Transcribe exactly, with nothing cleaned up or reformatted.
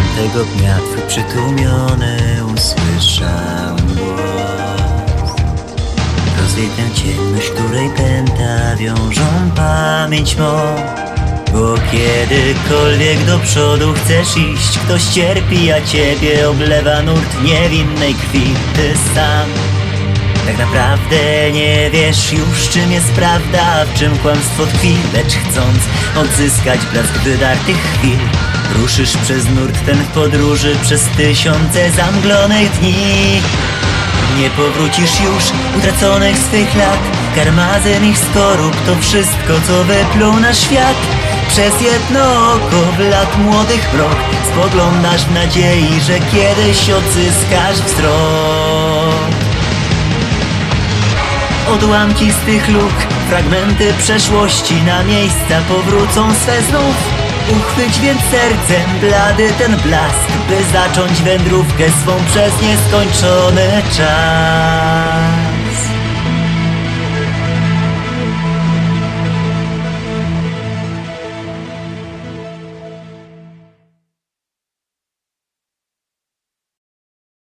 Tego dnia twój przytłumiony usłyszałem głos. Rozwiednę ciemność, której pęta wiążą pamięć mą. Bo kiedykolwiek do przodu chcesz iść, ktoś cierpi, a ciebie oblewa nurt niewinnej krwi. Ty sam tak naprawdę nie wiesz już, czym jest prawda, w czym kłamstwo tkwi. Lecz chcąc odzyskać blask wydartych chwil, ruszysz przez nurt ten w podróży przez tysiące zamglonych dni. Nie powrócisz już utraconych swych lat, karmazyn ich skorup to wszystko, co wypluł na świat. Przez jedno oko w lat młodych mrok spoglądasz w nadziei, że kiedyś odzyskasz wzrok. Odłamki z tych luk, fragmenty przeszłości na miejsca powrócą swe znów. Uchwyć więc sercem blady ten blask, by zacząć wędrówkę swą przez nieskończony czas.